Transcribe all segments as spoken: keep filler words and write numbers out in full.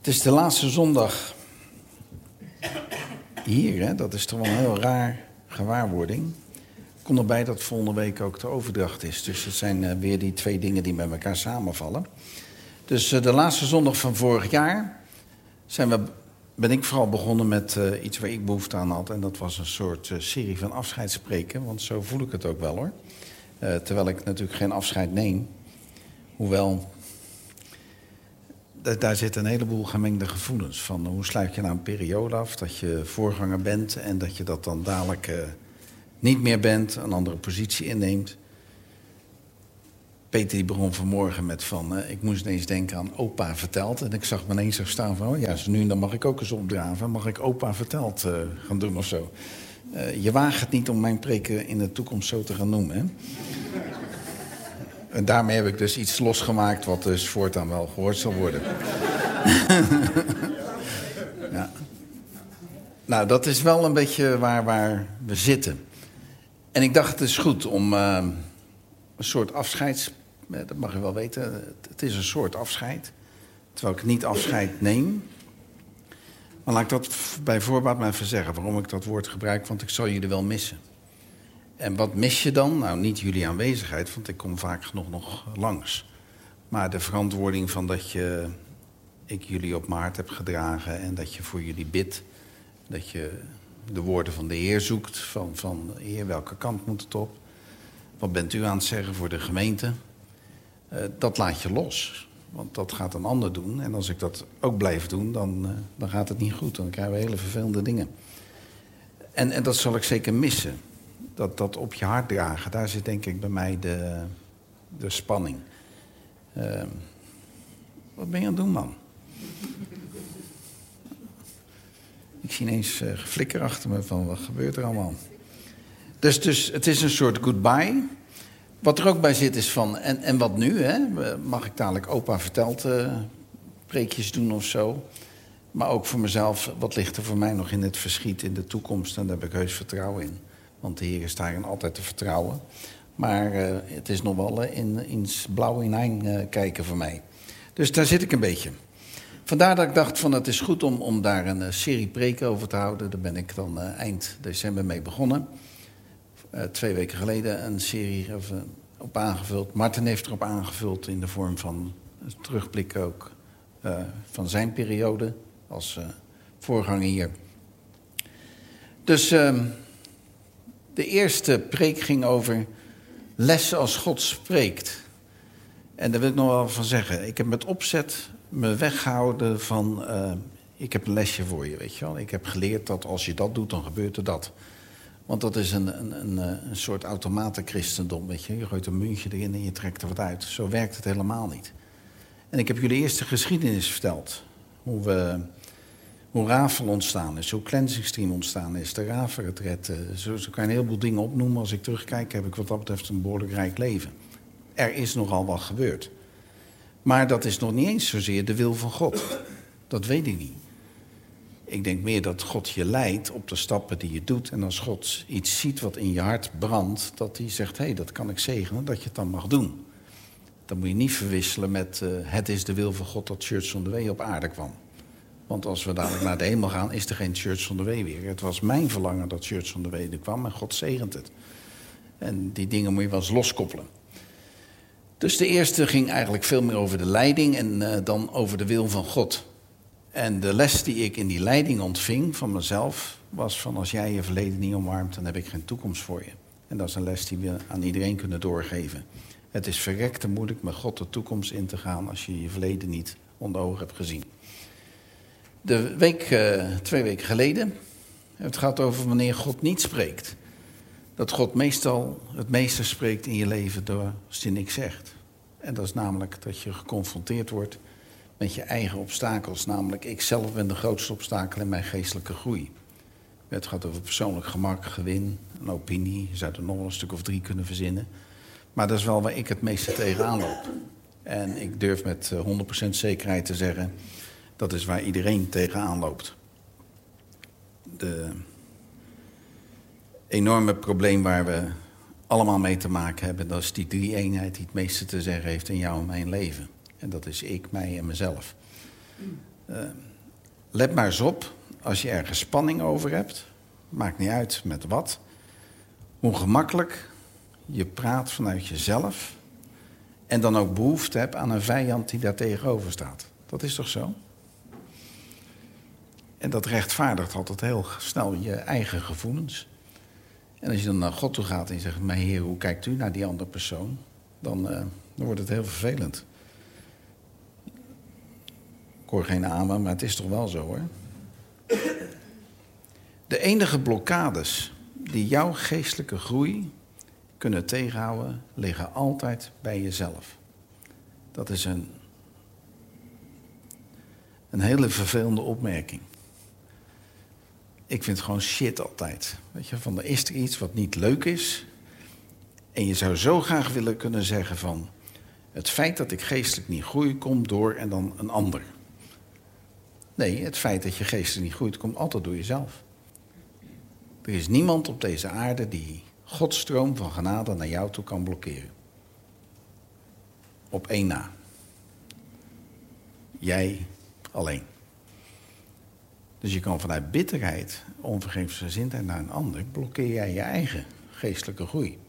is de laatste zondag hier, hè? Dat is toch wel een heel raar gewaarwording. Ik kom erbij dat volgende week ook de overdracht is. Dus het zijn uh, weer die twee dingen die met elkaar samenvallen. Dus uh, de laatste zondag van vorig jaar zijn we, ben ik vooral begonnen met uh, iets waar ik behoefte aan had. En dat was een soort uh, serie van afscheidsspreken. Want zo voel ik het ook wel hoor. Uh, terwijl ik natuurlijk geen afscheid neem. Hoewel, daar zit een heleboel gemengde gevoelens. Van hoe sluit je nou een periode af dat je voorganger bent en dat je dat dan dadelijk uh, niet meer bent, een andere positie inneemt. Peter die begon vanmorgen met van, uh, ik moest ineens denken aan opa verteld. En ik zag me ineens zo staan van, oh ja, dus nu dan mag ik ook eens opdraven. Mag ik opa verteld uh, gaan doen of zo. Uh, je waagt het niet om mijn preken in de toekomst zo te gaan noemen, hè? En daarmee heb ik dus iets losgemaakt wat dus voortaan wel gehoord zal worden. Ja. Nou, dat is wel een beetje waar, waar we zitten. En ik dacht, het is goed om uh, een soort afscheids... Dat mag je wel weten, het is een soort afscheid. Terwijl ik niet afscheid neem. Maar laat ik dat bij voorbaat maar even zeggen, waarom ik dat woord gebruik. Want ik zal jullie wel missen. En wat mis je dan? Nou, niet jullie aanwezigheid, want ik kom vaak genoeg nog langs. Maar de verantwoording van dat je, ik jullie op mijn hart heb gedragen en dat je voor jullie bidt. Dat je de woorden van de Heer zoekt, van, van Heer, welke kant moet het op? Wat bent u aan het zeggen voor de gemeente? Uh, dat laat je los, want dat gaat een ander doen. En als ik dat ook blijf doen, dan, uh, dan gaat het niet goed. Dan krijgen we hele vervelende dingen. En, en dat zal ik zeker missen. Dat, dat op je hart dragen, daar zit denk ik bij mij de, de spanning. Uh, wat ben je aan het doen, man? Ik zie ineens uh, geflikker achter me van, wat gebeurt er allemaal? Dus, dus het is een soort goodbye. Wat er ook bij zit is van, en, en wat nu, hè? Mag ik dadelijk opa verteld uh, preekjes doen of zo? Maar ook voor mezelf, wat ligt er voor mij nog in het verschiet in de toekomst? En daar heb ik heus vertrouwen in. Want de Heer is daarin altijd te vertrouwen. Maar uh, het is nog wel uh, in, in blauw hinein uh, kijken voor mij. Dus daar zit ik een beetje. Vandaar dat ik dacht van het is goed om, om daar een uh, serie preken over te houden. Daar ben ik dan uh, eind december mee begonnen. Uh, twee weken geleden een serie of, uh, op aangevuld. Martin heeft erop aangevuld in de vorm van een terugblik ook uh, van zijn periode als uh, voorganger hier. Dus... Uh, De eerste preek ging over lessen als God spreekt. En daar wil ik nog wel van zeggen. Ik heb met opzet me weggehouden van... Uh, ik heb een lesje voor je, weet je wel. Ik heb geleerd dat als je dat doet, dan gebeurt er dat. Want dat is een, een, een, een soort automatenchristendom, weet je. Je gooit een muntje erin en je trekt er wat uit. Zo werkt het helemaal niet. En ik heb jullie eerst de geschiedenis verteld. Hoe we... Hoe Rafel ontstaan is, hoe Cleansing Stream ontstaan is, de Ravenretret. Zo, zo kan je een heleboel dingen opnoemen. Als ik terugkijk, heb ik wat dat betreft een behoorlijk rijk leven. Er is nogal wat gebeurd. Maar dat is nog niet eens zozeer de wil van God. Dat weet ik niet. Ik denk meer dat God je leidt op de stappen die je doet. En als God iets ziet wat in je hart brandt, dat hij zegt, hé, hey, dat kan ik zegenen, dat je het dan mag doen. Dan moet je niet verwisselen met, uh, het is de wil van God dat Church on the Way op aarde kwam. Want als we dadelijk naar de hemel gaan, is er geen Church on the Way weer. Het was mijn verlangen dat Church on the Way er kwam en God zegent het. En die dingen moet je wel eens loskoppelen. Dus de eerste ging eigenlijk veel meer over de leiding en uh, dan over de wil van God. En de les die ik in die leiding ontving van mezelf was van als jij je verleden niet omarmt, dan heb ik geen toekomst voor je. En dat is een les die we aan iedereen kunnen doorgeven. Het is verrekte moeilijk met God de toekomst in te gaan als je je verleden niet onder ogen hebt gezien. De week, uh, twee weken geleden, het gaat over wanneer God niet spreekt. Dat God meestal het meeste spreekt in je leven door als hij niks zegt. En dat is namelijk dat je geconfronteerd wordt met je eigen obstakels. Namelijk, ik zelf ben de grootste obstakel in mijn geestelijke groei. Het gaat over persoonlijk gemak, gewin, een opinie. Je zou er nog wel een stuk of drie kunnen verzinnen. Maar dat is wel waar ik het meeste tegenaan loop. En ik durf met honderd procent zekerheid te zeggen, dat is waar iedereen tegenaan loopt. De enorme probleem waar we allemaal mee te maken hebben, dat is die drie-eenheid die het meeste te zeggen heeft in jou en mijn leven. En dat is ik, mij en mezelf. Uh, let maar eens op, als je ergens spanning over hebt, maakt niet uit met wat, hoe gemakkelijk je praat vanuit jezelf en dan ook behoefte hebt aan een vijand die daar tegenover staat. Dat is toch zo? En dat rechtvaardigt altijd heel snel je eigen gevoelens. En als je dan naar God toe gaat en je zegt, maar Heer, hoe kijkt u naar die andere persoon? Dan, uh, dan wordt het heel vervelend. Ik hoor geen amen, maar het is toch wel zo, hoor. De enige blokkades die jouw geestelijke groei kunnen tegenhouden, liggen altijd bij jezelf. Dat is een, een hele vervelende opmerking. Ik vind het gewoon shit altijd. Weet je, van er is er iets wat niet leuk is. En je zou zo graag willen kunnen zeggen van, het feit dat ik geestelijk niet groei, komt door en dan een ander. Nee, het feit dat je geestelijk niet groeit, komt altijd door jezelf. Er is niemand op deze aarde die Gods stroom van genade naar jou toe kan blokkeren. Op één na. Jij alleen. Dus je kan vanuit bitterheid, onvergevingsgezindheid naar een ander, blokkeer jij je eigen geestelijke groei.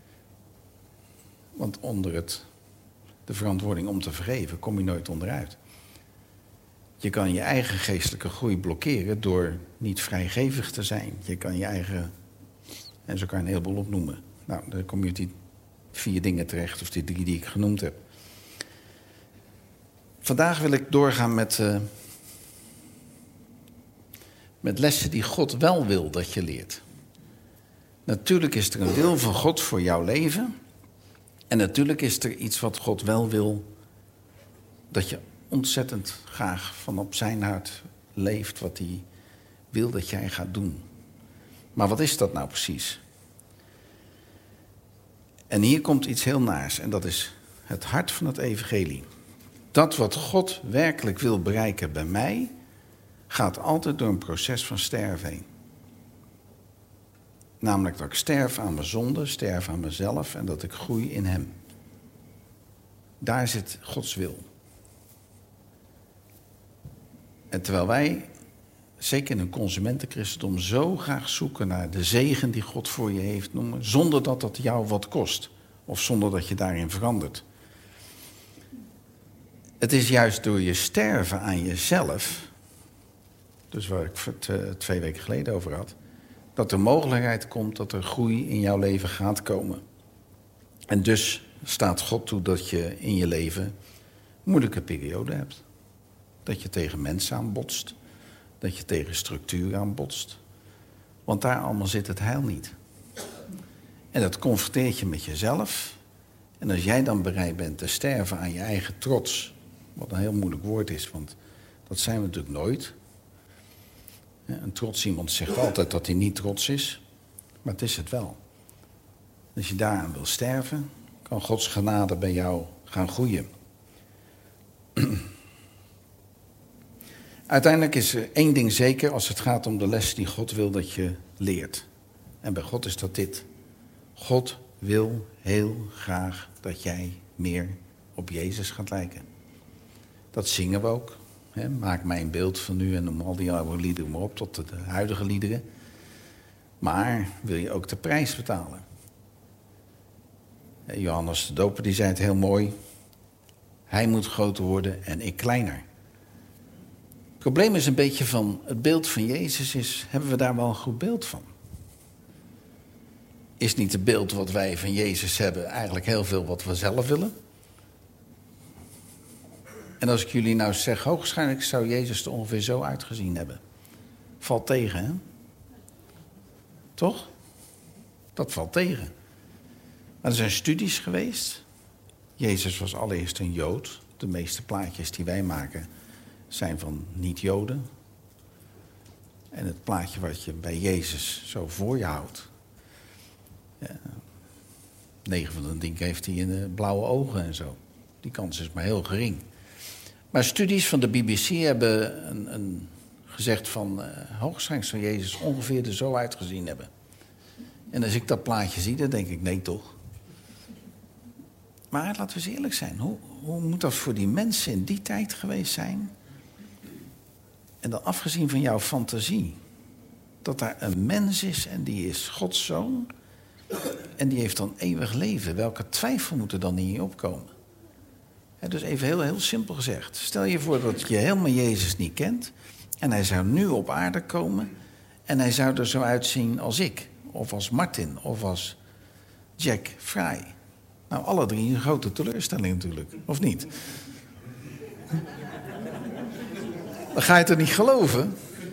Want onder het, de verantwoording om te vergeven kom je nooit onderuit. Je kan je eigen geestelijke groei blokkeren door niet vrijgevig te zijn. Je kan je eigen, en zo kan je een heleboel opnoemen. Nou, dan kom je op die vier dingen terecht, of die drie die ik genoemd heb. Vandaag wil ik doorgaan met, uh, met lessen die God wel wil dat je leert. Natuurlijk is er een wil van God voor jouw leven. En natuurlijk is er iets wat God wel wil dat je ontzettend graag van op zijn hart leeft, wat hij wil dat jij gaat doen. Maar wat is dat nou precies? En hier komt iets heel naars, en dat is het hart van het evangelie. Dat wat God werkelijk wil bereiken bij mij, gaat altijd door een proces van sterven heen. Namelijk dat ik sterf aan mijn zonde, sterf aan mezelf en dat ik groei in hem. Daar zit Gods wil. En terwijl wij, zeker in een consumentenchristendom, zo graag zoeken naar de zegen die God voor je heeft, noemen, zonder dat dat jou wat kost. Of zonder dat je daarin verandert. Het is juist door je sterven aan jezelf, dus waar ik het twee weken geleden over had, dat er mogelijkheid komt dat er groei in jouw leven gaat komen. En dus staat God toe dat je in je leven een moeilijke periode hebt. Dat je tegen mensen aanbotst. Dat je tegen structuur aanbotst. Want daar allemaal zit het heil niet. En dat confronteert je met jezelf. En als jij dan bereid bent te sterven aan je eigen trots, wat een heel moeilijk woord is, want dat zijn we natuurlijk nooit. Een trots iemand zegt altijd dat hij niet trots is, maar het is het wel. Als je daaraan wil sterven, kan Gods genade bij jou gaan groeien. Uiteindelijk is er één ding zeker als het gaat om de les die God wil dat je leert. En bij God is dat dit. God wil heel graag dat jij meer op Jezus gaat lijken. Dat zingen we ook. Hè? Maak mij een beeld van u en noem al die oude liederen maar op tot de huidige liederen. Maar wil je ook de prijs betalen? Johannes de Doper die zei het heel mooi. Hij moet groter worden en ik kleiner. Het probleem is een beetje van het beeld van Jezus is, hebben we daar wel een goed beeld van? Is niet het beeld wat wij van Jezus hebben eigenlijk heel veel wat we zelf willen? En als ik jullie nou zeg, hoogstwaarschijnlijk zou Jezus er ongeveer zo uitgezien hebben. Valt tegen, hè? Toch? Dat valt tegen. Maar er zijn studies geweest. Jezus was allereerst een Jood. De meeste plaatjes die wij maken zijn van niet-Joden. En het plaatje wat je bij Jezus zo voor je houdt. Ja, negen van de tien heeft hij in de blauwe ogen en zo. Die kans is maar heel gering. Maar studies van de B B C hebben een, een gezegd van uh, hoogstwaarschijnlijk zou Jezus ongeveer er zo uitgezien hebben. En als ik dat plaatje zie, dan denk ik, nee toch. Maar laten we eens eerlijk zijn. Hoe, hoe moet dat voor die mensen in die tijd geweest zijn? En dan afgezien van jouw fantasie. Dat daar een mens is en die is Gods zoon. En die heeft dan eeuwig leven. Welke twijfel moet er dan in je opkomen? He, dus even heel, heel simpel gezegd. Stel je voor dat je helemaal Jezus niet kent. En hij zou nu op aarde komen. En hij zou er zo uitzien als ik. Of als Martin. Of als Jack Fry. Nou, alle drie een grote teleurstelling natuurlijk. Of niet? Dan ga je het er niet geloven.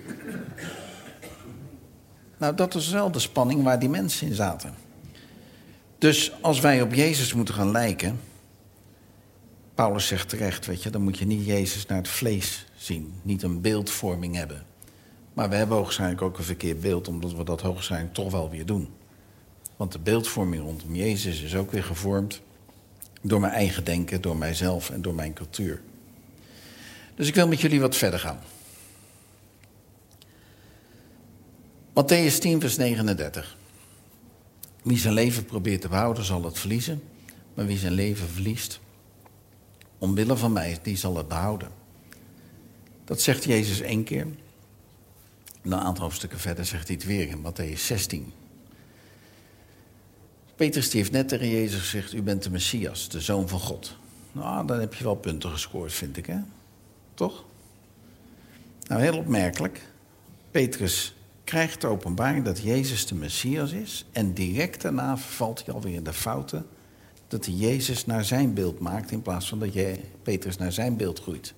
Nou, dat is wel de spanning waar die mensen in zaten. Dus als wij op Jezus moeten gaan lijken... Paulus zegt terecht, weet je, dan moet je niet Jezus naar het vlees zien. Niet een beeldvorming hebben. Maar we hebben hoogstwaarschijnlijk ook een verkeerd beeld... omdat we dat hoogstwaarschijnlijk toch wel weer doen. Want de beeldvorming rondom Jezus is ook weer gevormd... door mijn eigen denken, door mijzelf en door mijn cultuur. Dus ik wil met jullie wat verder gaan. Mattheüs tien, vers negenendertig. Wie zijn leven probeert te behouden, zal het verliezen. Maar wie zijn leven verliest, omwille van mij, die zal het behouden. Dat zegt Jezus één keer. En een aantal hoofdstukken verder zegt hij het weer in Mattheüs zestien. Petrus die heeft net tegen Jezus gezegd, u bent de Messias, de Zoon van God. Nou, dan heb je wel punten gescoord, vind ik, hè? Toch? Nou, heel opmerkelijk. Petrus krijgt de openbaring dat Jezus de Messias is. En direct daarna valt hij alweer in de fouten dat hij Jezus naar zijn beeld maakt... in plaats van dat je Petrus naar zijn beeld groeit.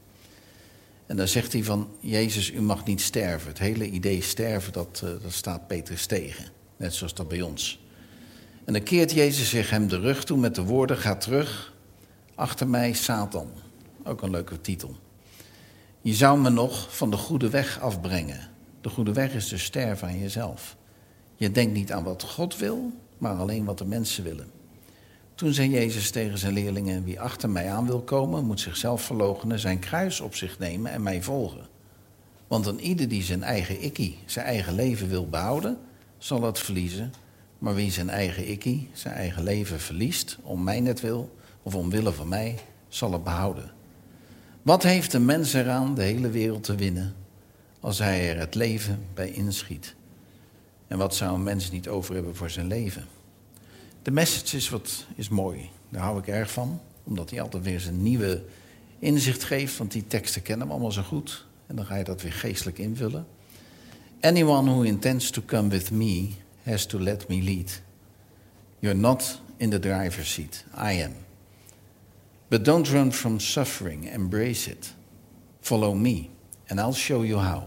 En dan zegt hij van, Jezus, u mag niet sterven. Het hele idee sterven, dat, uh, dat staat Petrus tegen. Net zoals dat bij ons. En dan keert Jezus zich hem de rug toe met de woorden, ga terug, achter mij Satan. Ook een leuke titel. Je zou me nog van de goede weg afbrengen. De goede weg is dus sterven aan jezelf. Je denkt niet aan wat God wil, maar alleen wat de mensen willen. Toen zei Jezus tegen zijn leerlingen, wie achter mij aan wil komen, moet zichzelf verloochenen, zijn kruis op zich nemen en mij volgen. Want een ieder die zijn eigen ikkie, zijn eigen leven wil behouden, zal het verliezen. Maar wie zijn eigen ikkie, zijn eigen leven verliest, om mijnentwil of omwille van mij, zal het behouden. Wat heeft een mens eraan de hele wereld te winnen, als hij er het leven bij inschiet? En wat zou een mens niet over hebben voor zijn leven? De message is, wat, is mooi, daar hou ik erg van. Omdat hij altijd weer eens een nieuwe inzicht geeft, want die teksten kennen we allemaal zo goed. En dan ga je dat weer geestelijk invullen. Anyone who intends to come with me has to let me lead. You're not in the driver's seat, I am. But don't run from suffering, embrace it. Follow me, and I'll show you how.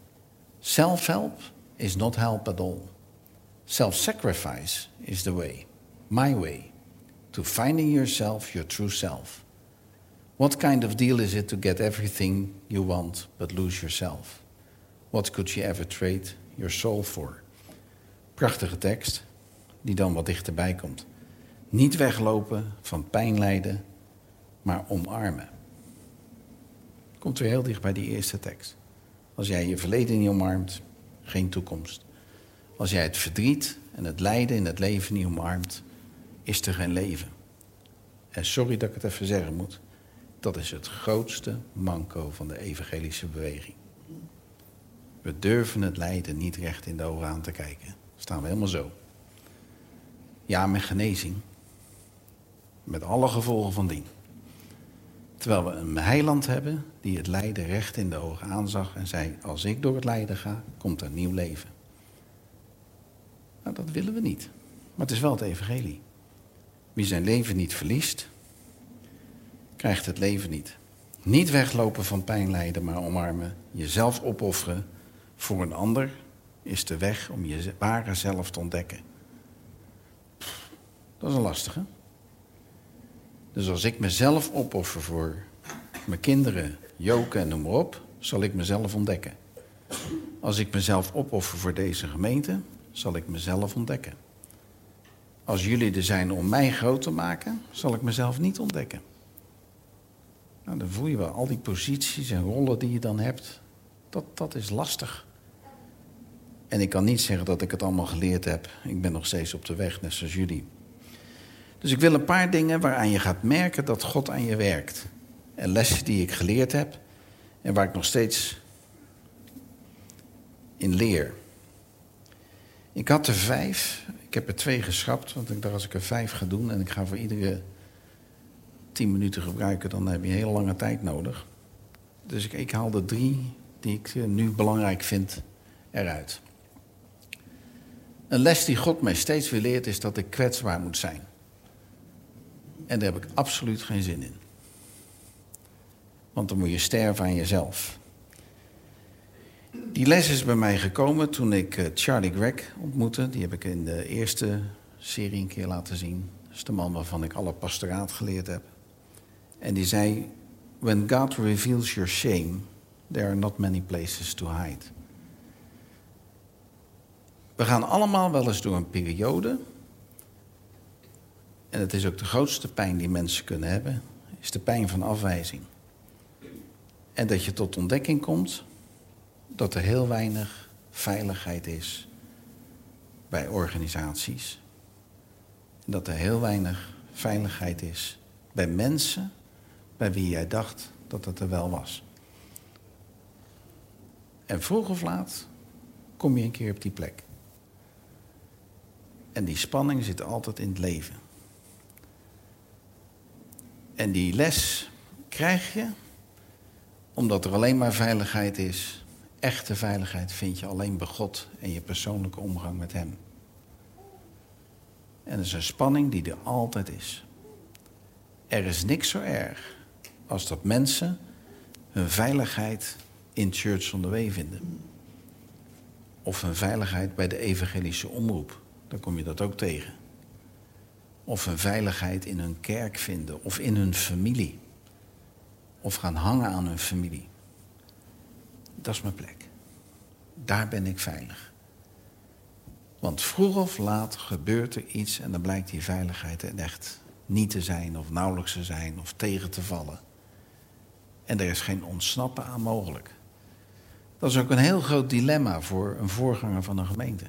Self-help is not help at all. Self-sacrifice is the way, my way, to finding yourself, your true self. What kind of deal is it to get everything you want but lose yourself? What could you ever trade your soul for? Prachtige tekst, die dan wat dichterbij komt. Niet weglopen van pijn lijden, maar omarmen. Komt weer heel dicht bij die eerste tekst. Als jij je verleden niet omarmt, geen toekomst. Als jij het verdriet en het lijden in het leven niet omarmt, is er geen leven. En sorry dat ik het even zeggen moet, dat is het grootste manco van de evangelische beweging. We durven het lijden niet recht in de ogen aan te kijken. Staan we helemaal zo. Ja, met genezing. Met alle gevolgen van dien. Terwijl we een heiland hebben die het lijden recht in de ogen aanzag en zei, als ik door het lijden ga, komt er nieuw leven. Nou, dat willen we niet. Maar het is wel het evangelie. Wie zijn leven niet verliest, krijgt het leven niet. Niet weglopen van pijn lijden, maar omarmen. Jezelf opofferen voor een ander is de weg om je ware zelf te ontdekken. Pff, dat is een lastige. Dus als ik mezelf opoffer voor mijn kinderen, Joke en noem maar op, zal ik mezelf ontdekken. Als ik mezelf opoffer voor deze gemeente, zal ik mezelf ontdekken. Als jullie er zijn om mij groot te maken, zal ik mezelf niet ontdekken. Nou, dan voel je wel al die posities en rollen die je dan hebt. Dat, dat is lastig. En ik kan niet zeggen dat ik het allemaal geleerd heb. Ik ben nog steeds op de weg, net zoals jullie. Dus ik wil een paar dingen waaraan je gaat merken dat God aan je werkt. En lessen die ik geleerd heb en waar ik nog steeds in leer. Ik had er vijf. Ik heb er twee geschrapt, want ik dacht als ik er vijf ga doen en ik ga voor iedere tien minuten gebruiken, dan heb je een hele lange tijd nodig. Dus ik, ik haalde drie die ik nu belangrijk vind eruit. Een les die God mij steeds weer leert is dat ik kwetsbaar moet zijn. En daar heb ik absoluut geen zin in. Want dan moet je sterven aan jezelf. Die les is bij mij gekomen toen ik Charlie Gregg ontmoette. Die heb ik in de eerste serie een keer laten zien. Dat is de man waarvan ik alle pastoraat geleerd heb. En die zei: When God reveals your shame, there are not many places to hide. We gaan allemaal wel eens door een periode. En het is ook de grootste pijn die mensen kunnen hebben, is de pijn van afwijzing. En dat je tot ontdekking komt dat er heel weinig veiligheid is bij organisaties. En dat er heel weinig veiligheid is bij mensen bij wie jij dacht dat het er wel was. En vroeg of laat kom je een keer op die plek. En die spanning zit altijd in het leven. En die les krijg je omdat er alleen maar veiligheid is. Echte veiligheid vind je alleen bij God en je persoonlijke omgang met Hem. En dat is een spanning die er altijd is. Er is niks zo erg als dat mensen hun veiligheid in Church on the Way vinden. Of hun veiligheid bij de evangelische omroep. Dan kom je dat ook tegen. Of hun veiligheid in hun kerk vinden. Of in hun familie. Of gaan hangen aan hun familie. Dat is mijn plek. Daar ben ik veilig. Want vroeg of laat gebeurt er iets en dan blijkt die veiligheid er echt niet te zijn of nauwelijks te zijn of tegen te vallen. En er is geen ontsnappen aan mogelijk. Dat is ook een heel groot dilemma voor een voorganger van een gemeente.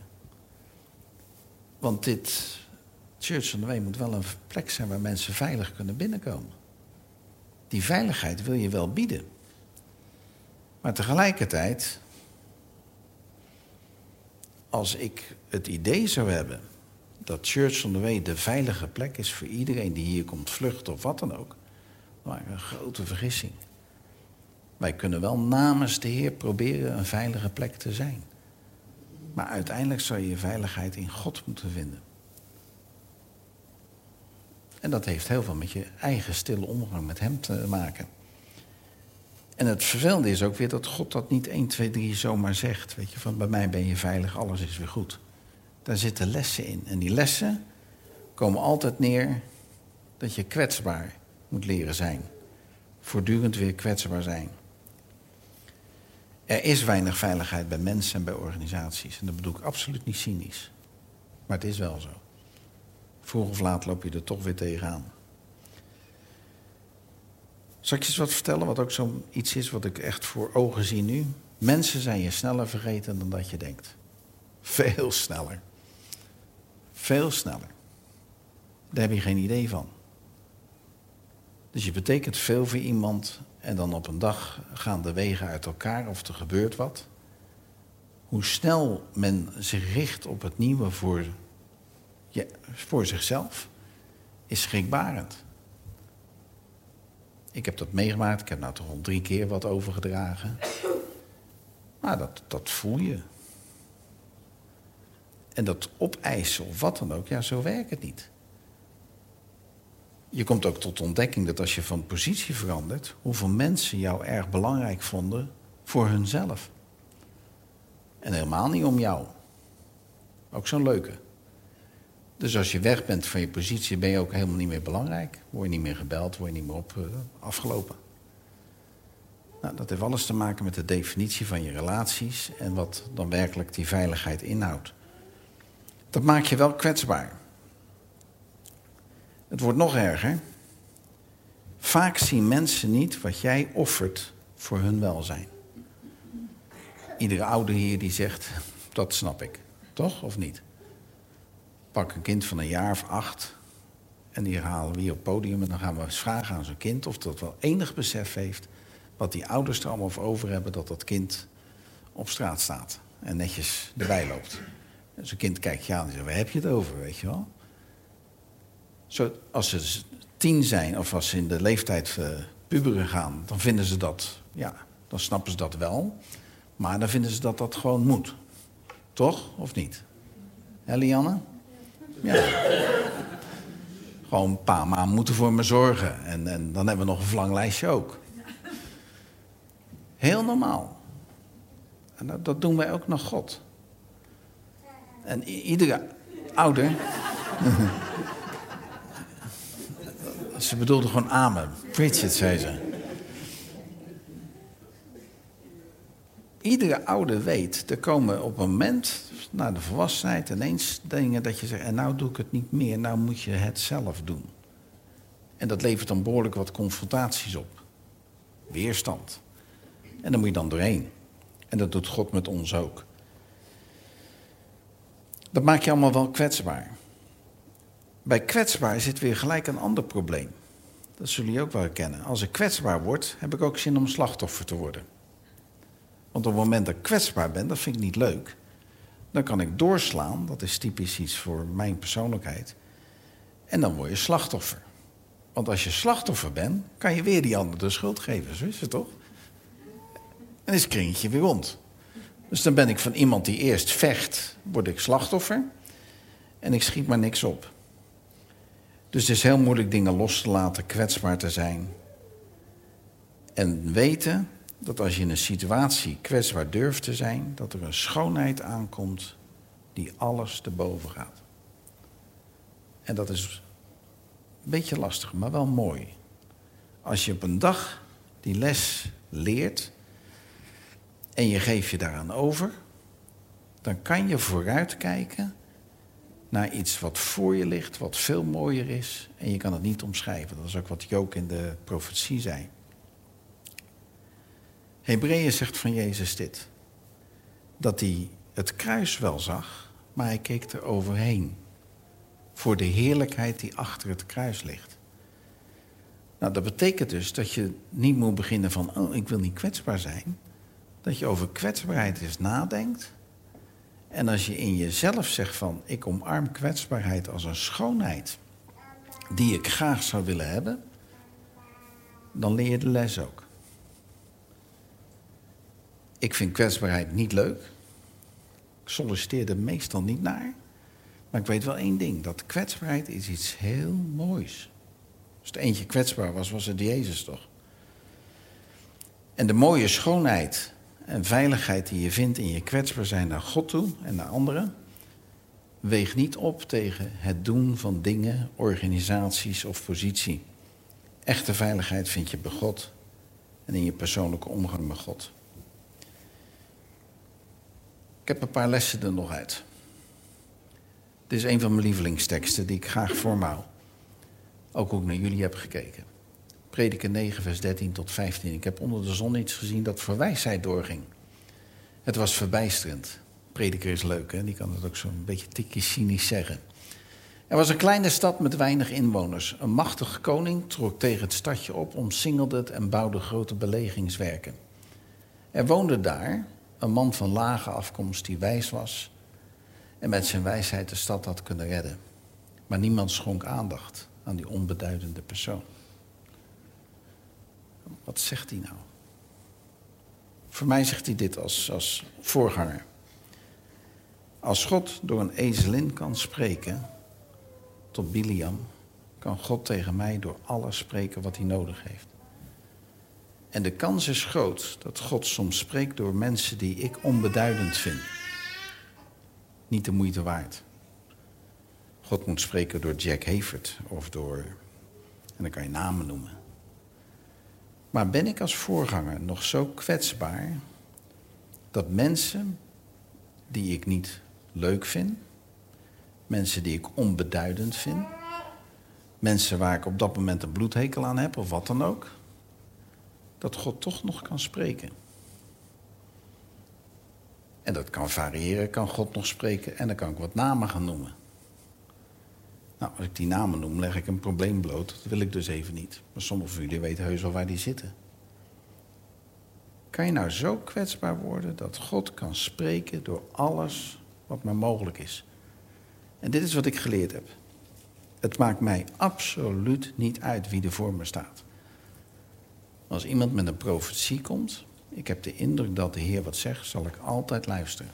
Want dit Church on the Way moet wel een plek zijn waar mensen veilig kunnen binnenkomen. Die veiligheid wil je wel bieden. Maar tegelijkertijd, als ik het idee zou hebben dat Church on the Way de veilige plek is voor iedereen die hier komt vluchten of wat dan ook, dan maak ik een grote vergissing. Wij kunnen wel namens de Heer proberen een veilige plek te zijn. Maar uiteindelijk zou je je veiligheid in God moeten vinden. En dat heeft heel veel met je eigen stille omgang met Hem te maken. En het vervelende is ook weer dat God dat niet één, twee, drie zomaar zegt. Weet je, van bij mij ben je veilig, alles is weer goed. Daar zitten lessen in. En die lessen komen altijd neer dat je kwetsbaar moet leren zijn. Voortdurend weer kwetsbaar zijn. Er is weinig veiligheid bij mensen en bij organisaties. En dat bedoel ik absoluut niet cynisch. Maar het is wel zo. Vroeg of laat loop je er toch weer tegenaan. Zal ik je eens wat vertellen wat ook zoiets is wat ik echt voor ogen zie nu? Mensen zijn je sneller vergeten dan dat je denkt. Veel sneller. Veel sneller. Daar heb je geen idee van. Dus je betekent veel voor iemand en dan op een dag gaan de wegen uit elkaar of er gebeurt wat. Hoe snel men zich richt op het nieuwe voor, ja, voor zichzelf is schrikbarend. Ik heb dat meegemaakt, ik heb nou toch al drie keer wat overgedragen. Maar dat, dat voel je. En dat opeisen of wat dan ook, ja, zo werkt het niet. Je komt ook tot ontdekking dat als je van positie verandert, hoeveel mensen jou erg belangrijk vonden voor hunzelf. En helemaal niet om jou. Ook zo'n leuke. Dus als je weg bent van je positie, ben je ook helemaal niet meer belangrijk. Word je niet meer gebeld, word je niet meer op, uh, afgelopen. Nou, dat heeft alles te maken met de definitie van je relaties en wat dan werkelijk die veiligheid inhoudt. Dat maakt je wel kwetsbaar. Het wordt nog erger. Vaak zien mensen niet wat jij offert voor hun welzijn. Iedere ouder hier die zegt, dat snap ik. Toch of niet? Pak een kind van een jaar of acht en die halen we hier op het podium en dan gaan we eens vragen aan zo'n kind of dat wel enig besef heeft wat die ouders er allemaal voor over hebben dat dat kind op straat staat en netjes erbij loopt. Dus een kind kijkt je aan en zegt, waar heb je het over, weet je wel? Zo, als ze tien zijn of als ze in de leeftijd uh, puberen gaan, dan vinden ze dat, ja, dan snappen ze dat wel. Maar dan vinden ze dat dat gewoon moet. Toch? Of niet? Hè, Lianne? Ja. Gewoon pa, ma moeten voor me zorgen. En, en dan hebben we nog een verlanglijstje ook. Heel normaal. En dat, dat doen wij ook naar God. En i- iedere ouder... Ze bedoelde gewoon amen. Preach it, zei ze. Iedere ouder weet, er komen op een moment, na de volwassenheid, ineens dingen dat je zegt, en nou doe ik het niet meer, nou moet je het zelf doen. En dat levert dan behoorlijk wat confrontaties op. Weerstand. En daar moet je dan doorheen. En dat doet God met ons ook. Dat maakt je allemaal wel kwetsbaar. Bij kwetsbaar zit weer gelijk een ander probleem. Dat zullen jullie ook wel herkennen. Als ik kwetsbaar word, heb ik ook zin om slachtoffer te worden. Want op het moment dat ik kwetsbaar ben, dat vind ik niet leuk. Dan kan ik doorslaan, dat is typisch iets voor mijn persoonlijkheid. En dan word je slachtoffer. Want als je slachtoffer bent, kan je weer die ander de schuld geven. Zo is het toch? En is het kringetje weer rond. Dus dan ben ik van iemand die eerst vecht, word ik slachtoffer. En ik schiet maar niks op. Dus het is heel moeilijk dingen los te laten, kwetsbaar te zijn. En weten dat als je in een situatie kwetsbaar durft te zijn, dat er een schoonheid aankomt die alles te boven gaat. En dat is een beetje lastig, maar wel mooi. Als je op een dag die les leert en je geeft je daaraan over, dan kan je vooruitkijken naar iets wat voor je ligt, wat veel mooier is. En je kan het niet omschrijven. Dat is ook wat Jook in de profetie zei. Hebreeën zegt van Jezus dit. Dat hij het kruis wel zag, maar hij keek er overheen. Voor de heerlijkheid die achter het kruis ligt. Nou, dat betekent dus dat je niet moet beginnen van, oh, ik wil niet kwetsbaar zijn. Dat je over kwetsbaarheid eens nadenkt. En als je in jezelf zegt van, ik omarm kwetsbaarheid als een schoonheid die ik graag zou willen hebben, dan leer je de les ook. Ik vind kwetsbaarheid niet leuk. Ik solliciteer er meestal niet naar. Maar ik weet wel één ding, dat kwetsbaarheid is iets heel moois. Als er eentje kwetsbaar was, was het Jezus toch? En de mooie schoonheid en veiligheid die je vindt in je kwetsbaar zijn naar God toe en naar anderen, weegt niet op tegen het doen van dingen, organisaties of positie. Echte veiligheid vind je bij God en in je persoonlijke omgang met God. Ik heb een paar lessen er nog uit. Dit is een van mijn lievelingsteksten die ik graag voor me hou. Ook hoe ik naar jullie heb gekeken. Prediker negen, vers dertien tot vijftien. Ik heb onder de zon iets gezien dat voor wijsheid doorging. Het was verbijsterend. Prediker is leuk, hè? Die kan het ook zo'n beetje tikkie cynisch zeggen. Er was een kleine stad met weinig inwoners. Een machtige koning trok tegen het stadje op, omsingelde het en bouwde grote belegingswerken. Er woonde daar een man van lage afkomst die wijs was en met zijn wijsheid de stad had kunnen redden. Maar niemand schonk aandacht aan die onbeduidende persoon. Wat zegt hij nou? Voor mij zegt hij dit als, als voorganger. Als God door een ezelin kan spreken tot Biliam, kan God tegen mij door alles spreken wat hij nodig heeft. En de kans is groot dat God soms spreekt door mensen die ik onbeduidend vind. Niet de moeite waard. God moet spreken door Jack Hayford of door, en dan kan je namen noemen. Maar ben ik als voorganger nog zo kwetsbaar dat mensen die ik niet leuk vind, mensen die ik onbeduidend vind, mensen waar ik op dat moment een bloedhekel aan heb of wat dan ook, dat God toch nog kan spreken. En dat kan variëren, kan God nog spreken en dan kan ik wat namen gaan noemen. Nou, als ik die namen noem, leg ik een probleem bloot. Dat wil ik dus even niet. Maar sommigen van jullie weten heus wel waar die zitten. Kan je nou zo kwetsbaar worden dat God kan spreken door alles wat maar mogelijk is? En dit is wat ik geleerd heb. Het maakt mij absoluut niet uit wie er voor me staat. Als iemand met een profetie komt, ik heb de indruk dat de Heer wat zegt, zal ik altijd luisteren.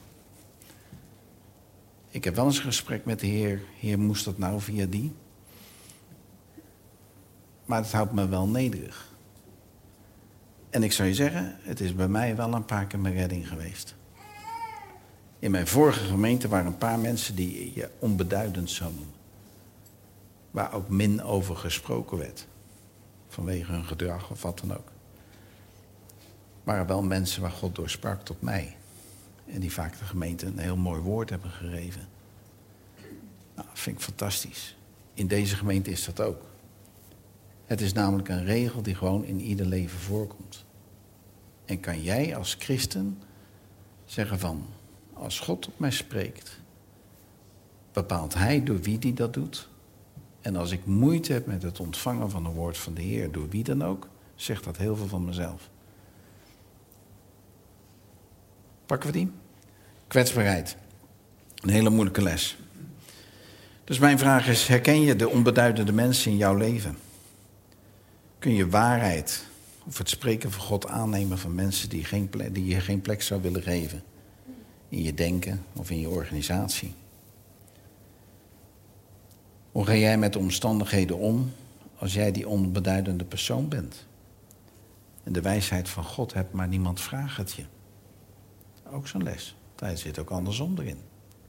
Ik heb wel eens een gesprek met de Heer. Heer, moest dat nou via die? Maar het houdt me wel nederig. En ik zou je zeggen, het is bij mij wel een paar keer mijn redding geweest. In mijn vorige gemeente waren een paar mensen die je onbeduidend zou noemen. Waar ook min over gesproken werd. Vanwege hun gedrag of wat dan ook. Waren wel mensen waar God door sprak tot mij. En die vaak de gemeente een heel mooi woord hebben gegeven. Nou, dat vind ik fantastisch. In deze gemeente is dat ook. Het is namelijk een regel die gewoon in ieder leven voorkomt. En kan jij als christen zeggen van, als God tot mij spreekt, bepaalt hij door wie die dat doet. En als ik moeite heb met het ontvangen van een woord van de Heer, door wie dan ook, zegt dat heel veel van mezelf. Pakken we die? Kwetsbaarheid. Een hele moeilijke les. Dus mijn vraag is, herken je de onbeduidende mensen in jouw leven? Kun je waarheid of het spreken van God aannemen van mensen die, geen plek, die je geen plek zou willen geven? In je denken of in je organisatie? Hoe ga jij met de omstandigheden om als jij die onbeduidende persoon bent? En de wijsheid van God hebt, maar niemand vraagt het je. Ook zo'n les. Daar zit ook andersom erin.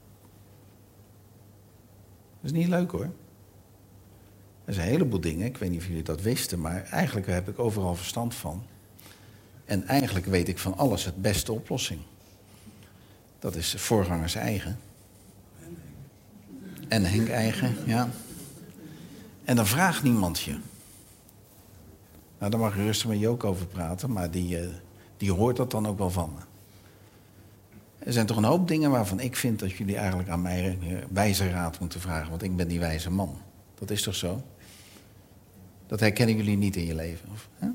Dat is niet leuk hoor. Er zijn een heleboel dingen, ik weet niet of jullie dat wisten, maar eigenlijk heb ik overal verstand van. En eigenlijk weet ik van alles het beste oplossing. Dat is de voorgangers eigen. En Henk eigen, ja. En dan vraagt niemand je. Nou, daar mag je rustig met Jook over praten, maar die, uh, die hoort dat dan ook wel van me. Er zijn toch een hoop dingen waarvan ik vind dat jullie eigenlijk aan mij uh, wijze raad moeten vragen, want ik ben die wijze man. Dat is toch zo? Dat herkennen jullie niet in je leven. Of, hè?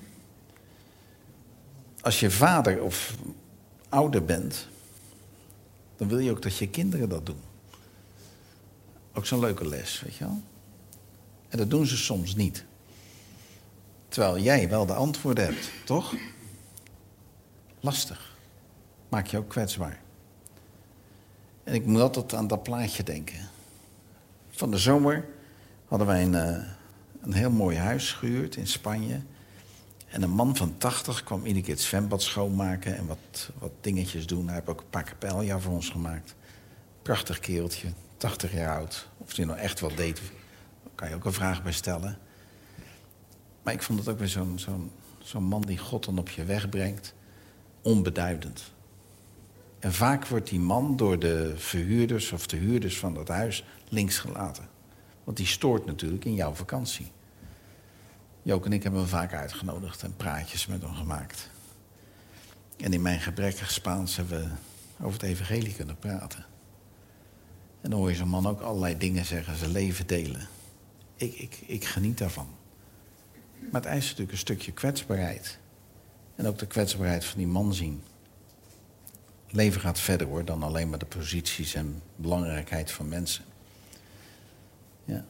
Als je vader of ouder bent, dan wil je ook dat je kinderen dat doen. Ook zo'n leuke les, weet je wel. En dat doen ze soms niet. Terwijl jij wel de antwoorden hebt, toch? Lastig. Maak je ook kwetsbaar. En ik moet altijd aan dat plaatje denken. Van de zomer hadden wij een, uh, een heel mooi huis gehuurd in Spanje. En een man van tachtig kwam iedere keer het zwembad schoonmaken en wat, wat dingetjes doen. Hij heeft ook een paar kapelja voor ons gemaakt. Prachtig kereltje, tachtig jaar oud. Of hij nou echt wat deed, daar kan je ook een vraag bij stellen. Maar ik vond het ook weer zo'n zo'n zo'n man die God dan op je weg brengt. Onbeduidend. En vaak wordt die man door de verhuurders of de huurders van dat huis links gelaten. Want die stoort natuurlijk in jouw vakantie. Jook en ik hebben hem vaak uitgenodigd en praatjes met hem gemaakt. En in mijn gebrekkig Spaans hebben we over het evangelie kunnen praten. En dan hoor je zo'n man ook allerlei dingen zeggen, zijn leven delen. Ik, ik, ik geniet daarvan. Maar het eist natuurlijk een stukje kwetsbaarheid. En ook de kwetsbaarheid van die man zien. Het leven gaat verder hoor, dan alleen maar de posities en belangrijkheid van mensen. Ja.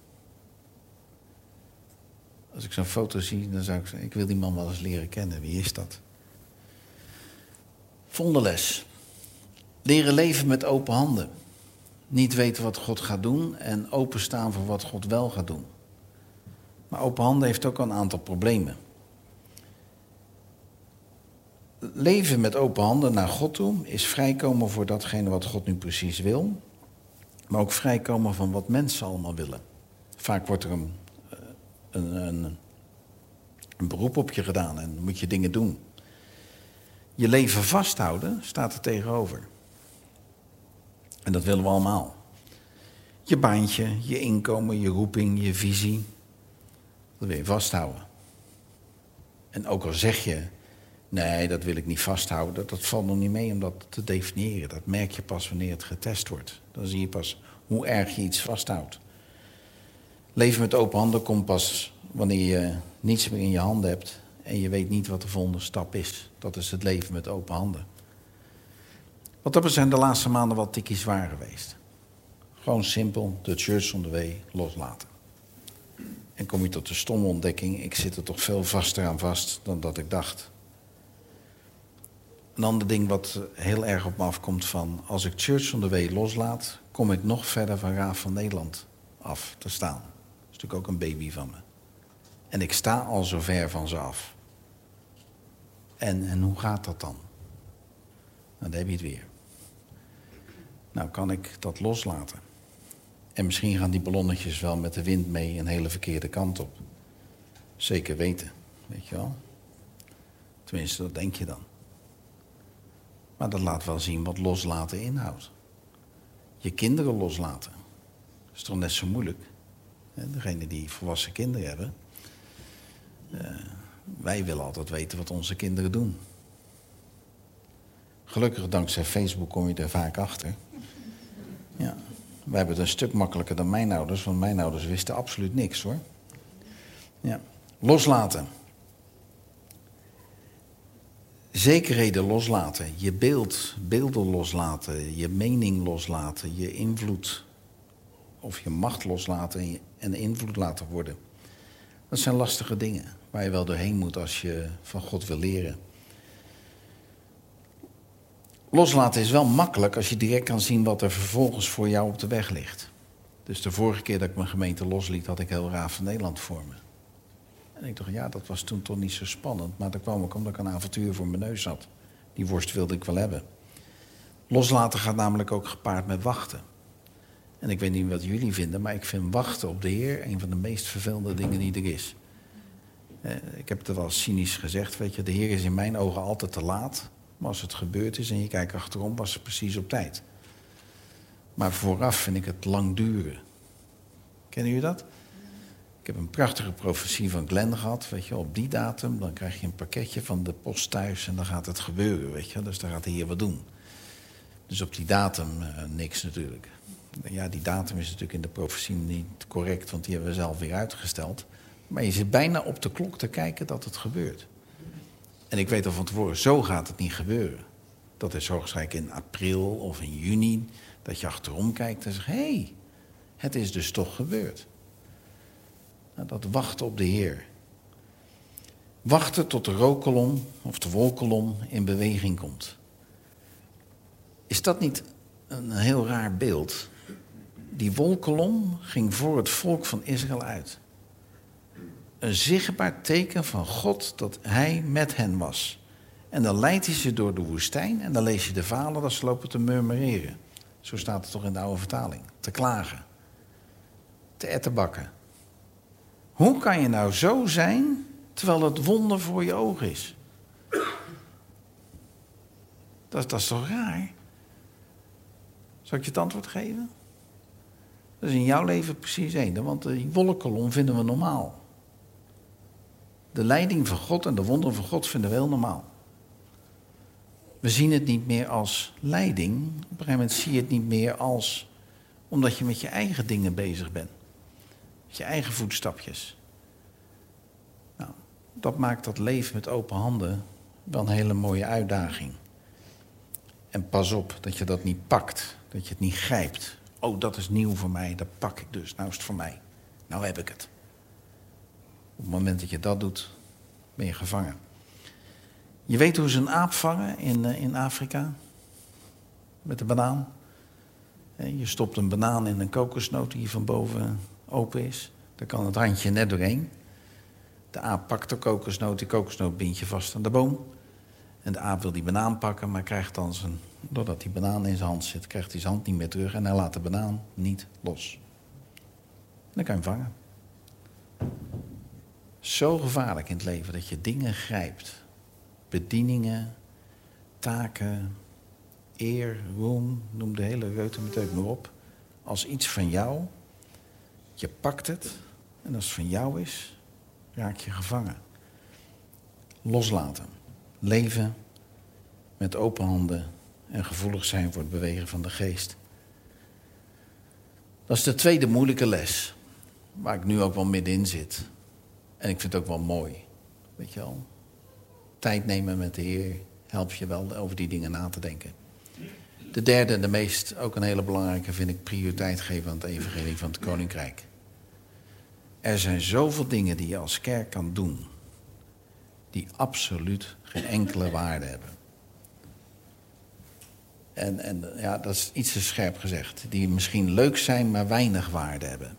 Als ik zo'n foto zie, dan zou ik zeggen, ik wil die man wel eens leren kennen. Wie is dat? Volgende les. Leren leven met open handen. Niet weten wat God gaat doen en openstaan voor wat God wel gaat doen. Maar open handen heeft ook een aantal problemen. Leven met open handen naar God toe is vrijkomen voor datgene wat God nu precies wil. Maar ook vrijkomen van wat mensen allemaal willen. Vaak wordt er een, een, een, een beroep op je gedaan en moet je dingen doen. Je leven vasthouden staat er tegenover. En dat willen we allemaal. Je baantje, je inkomen, je roeping, je visie. Dat wil je vasthouden. En ook al zeg je, nee, dat wil ik niet vasthouden. Dat valt nog niet mee om dat te definiëren. Dat merk je pas wanneer het getest wordt. Dan zie je pas hoe erg je iets vasthoudt. Leven met open handen komt pas wanneer je niets meer in je handen hebt en je weet niet wat de volgende stap is. Dat is het leven met open handen. Wat dat zijn de laatste maanden wat tikkie zwaar geweest. Gewoon simpel, de church on the way, loslaten. En kom je tot de stomme ontdekking, ik zit er toch veel vaster aan vast dan dat ik dacht. Een ander ding wat heel erg op me afkomt van, als ik Church on the Way loslaat, kom ik nog verder van Raaf van Nederland af te staan. Dat is natuurlijk ook een baby van me. En ik sta al zo ver van ze af. En, en hoe gaat dat dan? Nou, dan heb je het weer. Nou, kan ik dat loslaten? En misschien gaan die ballonnetjes wel met de wind mee een hele verkeerde kant op. Zeker weten, weet je wel. Tenminste, dat denk je dan. Maar dat laat wel zien wat loslaten inhoudt. Je kinderen loslaten. Dat is toch net zo moeilijk. Degene die volwassen kinderen hebben. Uh, wij willen altijd weten wat onze kinderen doen. Gelukkig dankzij Facebook kom je er vaak achter. Ja, wij hebben het een stuk makkelijker dan mijn ouders, want mijn ouders wisten absoluut niks hoor. Ja. Loslaten. Zekerheden loslaten, je beeld, beelden loslaten, je mening loslaten, je invloed of je macht loslaten en invloed laten worden. Dat zijn lastige dingen waar je wel doorheen moet als je van God wil leren. Loslaten is wel makkelijk als je direct kan zien wat er vervolgens voor jou op de weg ligt. Dus de vorige keer dat ik mijn gemeente losliet, had ik heel Raaf van Nederland voor me. En ik dacht, ja, dat was toen toch niet zo spannend. Maar dat kwam ook omdat ik een avontuur voor mijn neus had. Die worst wilde ik wel hebben. Loslaten gaat namelijk ook gepaard met wachten. En ik weet niet wat jullie vinden, maar ik vind wachten op de Heer een van de meest vervelende dingen die er is. Eh, ik heb het wel cynisch gezegd, weet je, de Heer is in mijn ogen altijd te laat. Maar als het gebeurd is en je kijkt achterom, was het precies op tijd. Maar vooraf vind ik het lang duren. Kennen jullie dat? Ik heb een prachtige profetie van Glenn gehad, weet je, op die datum. Dan krijg je een pakketje van de post thuis en dan gaat het gebeuren, weet je. Dus dan gaat de Heer wat doen. Dus op die datum uh, niks natuurlijk. Ja, die datum is natuurlijk in de profetie niet correct, want die hebben we zelf weer uitgesteld. Maar je zit bijna op de klok te kijken dat het gebeurt. En ik weet al van tevoren, zo gaat het niet gebeuren. Dat is hoogstwaarschijnlijk in april of in juni, dat je achterom kijkt en zegt, hé, hey, het is dus toch gebeurd. Nou, dat wachten op de Heer. Wachten tot de rookkolom of de wolkolom in beweging komt. Is dat niet een heel raar beeld? Die wolkolom ging voor het volk van Israël uit. Een zichtbaar teken van God dat hij met hen was. En dan leidt hij ze door de woestijn en dan lees je de verhalen dat ze lopen te murmureren. Zo staat het toch in de oude vertaling. Te klagen. Te ettenbakken. Hoe kan je nou zo zijn terwijl het wonder voor je ogen is? Dat, dat is toch raar? Zal ik je het antwoord geven? Dat is in jouw leven precies één. Want die wolkenkolom vinden we normaal. De leiding van God en de wonderen van God vinden we heel normaal. We zien het niet meer als leiding. Op een gegeven moment zie je het niet meer als, omdat je met je eigen dingen bezig bent. Met je eigen voetstapjes. Nou, dat maakt dat leven met open handen wel een hele mooie uitdaging. En pas op dat je dat niet pakt. Dat je het niet grijpt. Oh, dat is nieuw voor mij, dat pak ik dus. Nou is het voor mij. Nou heb ik het. Op het moment dat je dat doet, ben je gevangen. Je weet hoe ze een aap vangen in, uh, in Afrika? Met een banaan. Je stopt een banaan in een kokosnoot die van boven open is. Daar kan het handje net doorheen. De aap pakt de kokosnoot, die kokosnoot bindt je vast aan de boom. En de aap wil die banaan pakken, maar krijgt dan zijn, doordat die banaan in zijn hand zit, krijgt hij zijn hand niet meer terug en hij laat de banaan niet los. Dan kan je hem vangen. Zo gevaarlijk in het leven dat je dingen grijpt. Bedieningen, taken, eer, roem, noem de hele reutemeteut maar op. Als iets van jou, je pakt het en als het van jou is, raak je gevangen. Loslaten. Leven met open handen en gevoelig zijn voor het bewegen van de geest. Dat is de tweede moeilijke les, waar ik nu ook wel middenin zit. En ik vind het ook wel mooi, weet je wel. tijd nemen met de Heer helpt je wel over die dingen na te denken. De derde en de meest, ook een hele belangrijke, vind ik prioriteit geven aan het evangelie van het Koninkrijk. Er zijn zoveel dingen die je als kerk kan doen, die absoluut geen enkele waarde hebben. En, en ja, dat is iets te scherp gezegd. Die misschien leuk zijn, maar weinig waarde hebben.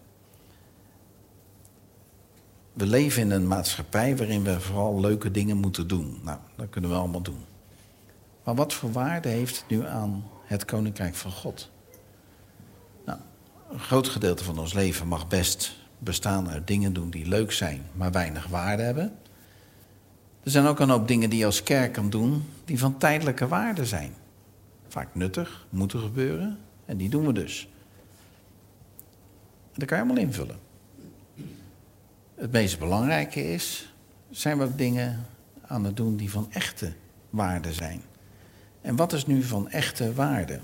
We leven in een maatschappij waarin we vooral leuke dingen moeten doen. Nou, dat kunnen we allemaal doen. Maar wat voor waarde heeft het nu aan het Koninkrijk van God? Nou, een groot gedeelte van ons leven mag best bestaan uit dingen doen die leuk zijn, maar weinig waarde hebben. Er zijn ook een hoop dingen die je als kerk kan doen, die van tijdelijke waarde zijn. Vaak nuttig, moeten gebeuren, en die doen we dus. En dat kan je allemaal invullen. Het meest belangrijke is, zijn we ook dingen aan het doen die van echte waarde zijn. En wat is nu van echte waarde?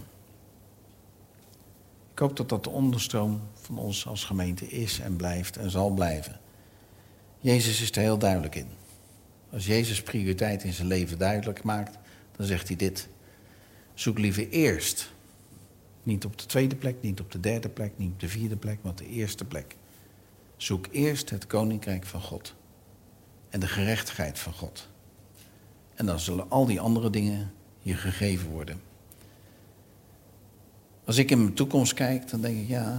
Ik hoop dat dat de onderstroom van ons als gemeente is en blijft en zal blijven. Jezus is er heel duidelijk in. Als Jezus prioriteit in zijn leven duidelijk maakt, dan zegt hij dit. Zoek liever eerst. Niet op de tweede plek, niet op de derde plek, niet op de vierde plek, maar op de eerste plek. Zoek eerst het Koninkrijk van God. En de gerechtigheid van God. En dan zullen al die andere dingen je gegeven worden. Als ik in mijn toekomst kijk, dan denk ik, ja,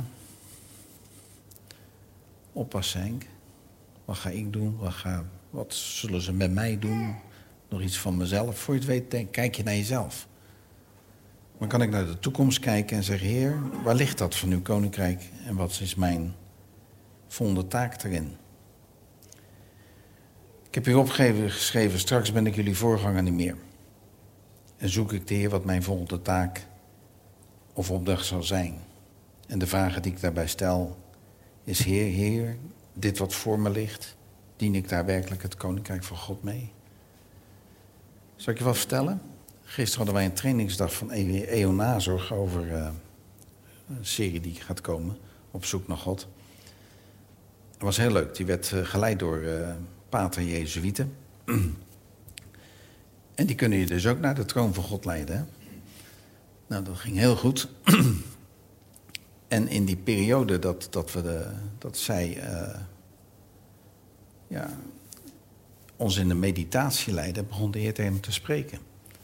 oppas Henk. Wat ga ik doen? Wat, ga, wat zullen ze met mij doen? Nog iets van mezelf? Voor je het weet, denk, kijk je naar jezelf. Maar kan ik naar de toekomst kijken en zeggen, Heer, waar ligt dat van uw Koninkrijk? En wat is mijn volgende taak erin? Ik heb hier opgeschreven, geschreven, straks ben ik jullie voorganger niet meer. En zoek ik de Heer wat mijn volgende taak of opdracht zal zijn. En de vragen die ik daarbij stel is, Heer, Heer, dit wat voor me ligt, dien ik daar werkelijk het Koninkrijk van God mee? Zal ik je wat vertellen? Gisteren hadden wij een trainingsdag van Eonazorg over uh, een serie die gaat komen, Op zoek naar God. Dat was heel leuk. Die werd uh, geleid door uh, pater Jezuïeten. En die kunnen je dus ook naar de troon van God leiden. Hè? Nou, dat ging heel goed. En in die periode dat, dat, we de, dat zij uh, ja, ons in de meditatie leidden, begon de Heer tegen hem te spreken.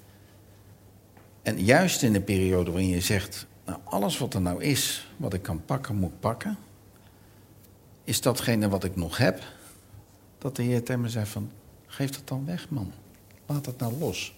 En juist in de periode waarin je zegt, nou, alles wat er nou is, wat ik kan pakken, moet pakken, is datgene wat ik nog heb, dat de Heer tegen me zei van, geef dat dan weg, man. Laat het nou los.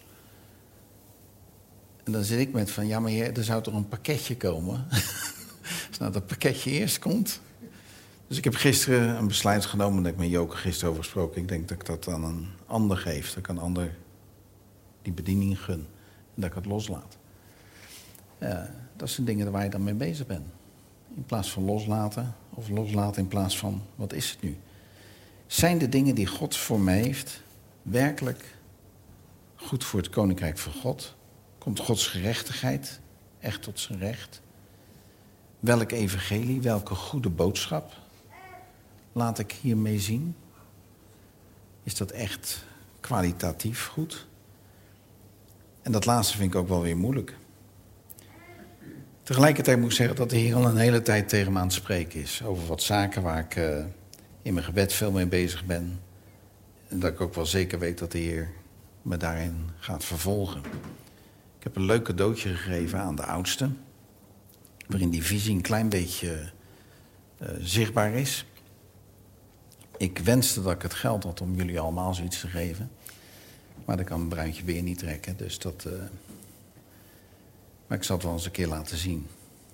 En dan zit ik met van, ja, maar Heer, er zou toch een pakketje komen? Als nou dat pakketje eerst komt. Dus ik heb gisteren een besluit genomen, daar heb ik met Joke gisteren over gesproken. Ik denk dat ik dat aan een ander geef, dat ik een ander die bediening gun. En dat ik het loslaat. Ja, dat zijn dingen waar je dan mee bezig bent. In plaats van loslaten, of loslaten in plaats van, wat is het nu? Zijn de dingen die God voor mij heeft werkelijk goed voor het Koninkrijk van God? Komt Gods gerechtigheid echt tot zijn recht? Welk evangelie, welke goede boodschap laat ik hiermee zien? Is dat echt kwalitatief goed? En dat laatste vind ik ook wel weer moeilijk. Tegelijkertijd moet ik zeggen dat de Heer al een hele tijd tegen me aan het spreken is. Over wat zaken waar ik uh, in mijn gebed veel mee bezig ben. En dat ik ook wel zeker weet dat de Heer me daarin gaat vervolgen. Ik heb een leuk cadeautje gegeven aan de oudste. Waarin die visie een klein beetje uh, zichtbaar is. Ik wenste dat ik het geld had om jullie allemaal zoiets te geven. Maar dat kan een bruintje beer niet trekken. Dus dat, uh... Maar ik zal het wel eens een keer laten zien.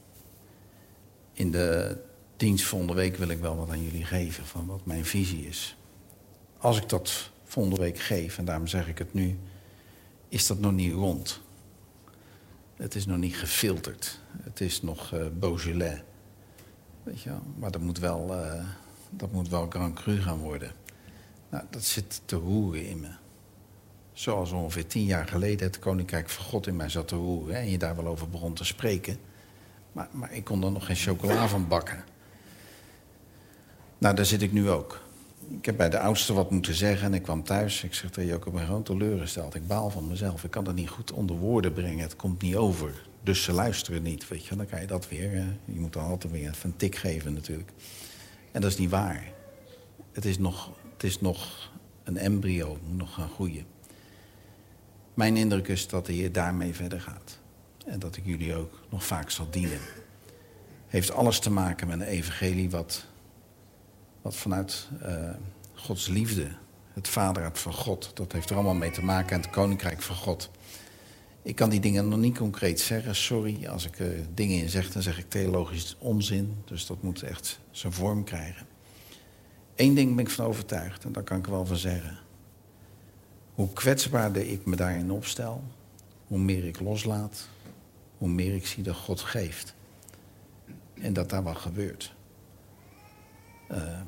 In de dienst volgende week wil ik wel wat aan jullie geven. Van wat mijn visie is. Als ik dat volgende week geef, en daarom zeg ik het nu, is dat nog niet rond. Het is nog niet gefilterd. Het is nog uh, Beaujolais. Weet je wel? Maar dat moet wel, uh, dat moet wel Grand Cru gaan worden. Nou, dat zit te roeren in me. Zoals ongeveer tien jaar geleden het Koninkrijk van God in mij zat te roeren. Hè, en je daar wel over begon te spreken. Maar, maar ik kon er nog geen chocola van bakken. Nou, daar zit ik nu ook. Ik heb bij de oudste wat moeten zeggen en ik kwam thuis. Ik zeg tegen Joke, ik ben gewoon teleurgesteld. Ik baal van mezelf. Ik kan het niet goed onder woorden brengen. Het komt niet over. Dus ze luisteren niet. Weet je, dan kan je dat weer. Hè? Je moet dan altijd weer even een tik geven natuurlijk. En dat is niet waar. Het is nog, het is nog een embryo. Het moet nog gaan groeien. Mijn indruk is dat de Heer daarmee verder gaat. En dat ik jullie ook nog vaak zal dienen. Heeft alles te maken met een evangelie wat, wat vanuit uh, Gods liefde, het vaderhart van God, dat heeft er allemaal mee te maken en het koninkrijk van God. Ik kan die dingen nog niet concreet zeggen, sorry. Als ik uh, dingen in zeg, dan zeg ik theologisch onzin. Dus dat moet echt zijn vorm krijgen. Eén ding ben ik van overtuigd, en daar kan ik wel van zeggen. Hoe kwetsbaarder ik me daarin opstel, hoe meer ik loslaat, hoe meer ik zie dat God geeft. En dat daar wat gebeurt. Uh,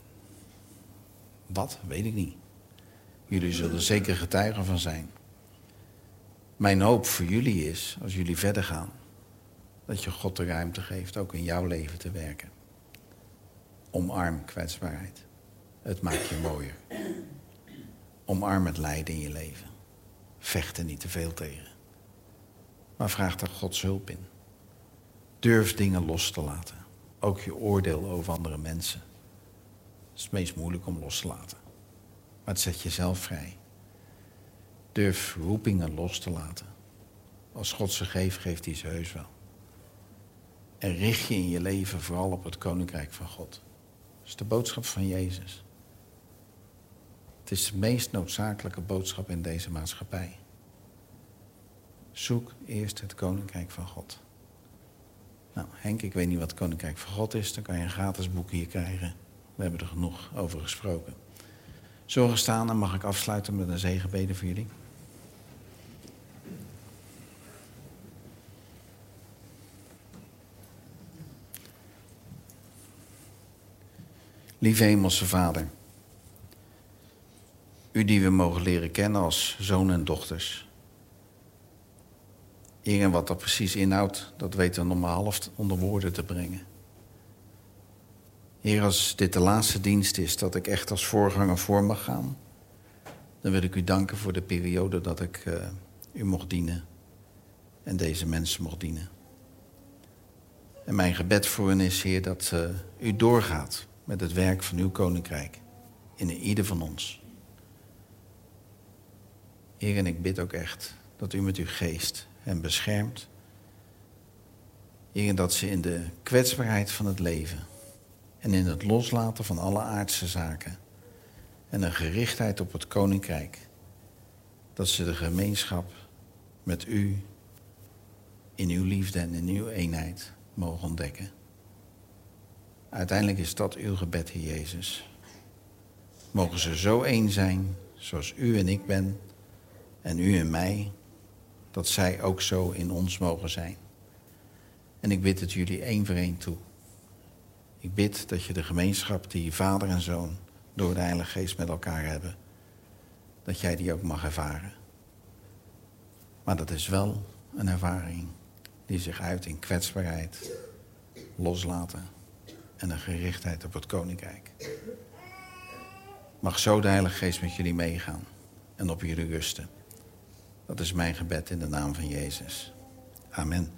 wat? Weet ik niet. Jullie zullen er zeker getuigen van zijn. Mijn hoop voor jullie is, als jullie verder gaan, dat je God de ruimte geeft ook in jouw leven te werken. Omarm kwetsbaarheid. Het maakt je mooier. Omarm het lijden in je leven. Vecht er niet te veel tegen. Maar vraag daar Gods hulp in. Durf dingen los te laten. Ook je oordeel over andere mensen. Het is het meest moeilijk om los te laten. Maar het zet jezelf vrij. Durf roepingen los te laten. Als God ze geeft, geeft hij ze heus wel. En richt je in je leven vooral op het koninkrijk van God. Dat is de boodschap van Jezus. Het is de meest noodzakelijke boodschap in deze maatschappij. Zoek eerst het koninkrijk van God. Nou, Henk, ik weet niet wat het koninkrijk van God is. Dan kan je een gratis boek hier krijgen. We hebben er genoeg over gesproken. Zo gestaan, dan mag ik afsluiten met een zegenbede voor jullie. Lieve Hemelse Vader. U die we mogen leren kennen als zoon en dochters. Heer, en wat dat precies inhoudt, dat weten we nog maar half onder woorden te brengen. Heer, als dit de laatste dienst is dat ik echt als voorganger voor mag gaan, dan wil ik u danken voor de periode dat ik uh, u mocht dienen en deze mensen mocht dienen. En mijn gebed voor hen is, Heer, dat uh, u doorgaat met het werk van uw koninkrijk in ieder van ons. Heer, en ik bid ook echt dat u met uw geest hen beschermt. Heer, en dat ze in de kwetsbaarheid van het leven en in het loslaten van alle aardse zaken en een gerichtheid op het koninkrijk, dat ze de gemeenschap met u in uw liefde en in uw eenheid mogen ontdekken. Uiteindelijk is dat uw gebed, Heer Jezus. Mogen ze zo één zijn, zoals u en ik ben, en u en mij, dat zij ook zo in ons mogen zijn. En ik bid het jullie één voor één toe. Ik bid dat je de gemeenschap die vader en zoon door de Heilige Geest met elkaar hebben, dat jij die ook mag ervaren. Maar dat is wel een ervaring die zich uit in kwetsbaarheid, loslaten en een gerichtheid op het koninkrijk. Mag zo de Heilige Geest met jullie meegaan en op jullie rusten. Dat is mijn gebed in de naam van Jezus. Amen.